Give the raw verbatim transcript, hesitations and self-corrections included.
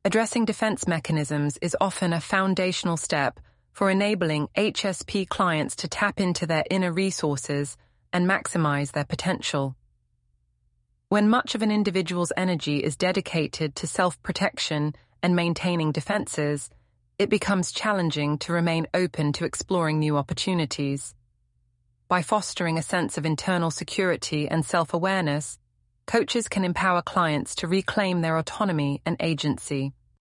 Addressing defense mechanisms is often a foundational step for enabling H S P clients to tap into their inner resources and maximize their potential. When much of an individual's energy is dedicated to self-protection and maintaining defenses, it becomes challenging to remain open to exploring new opportunities. By fostering a sense of internal security and self-awareness, coaches can empower clients to reclaim their autonomy and agency.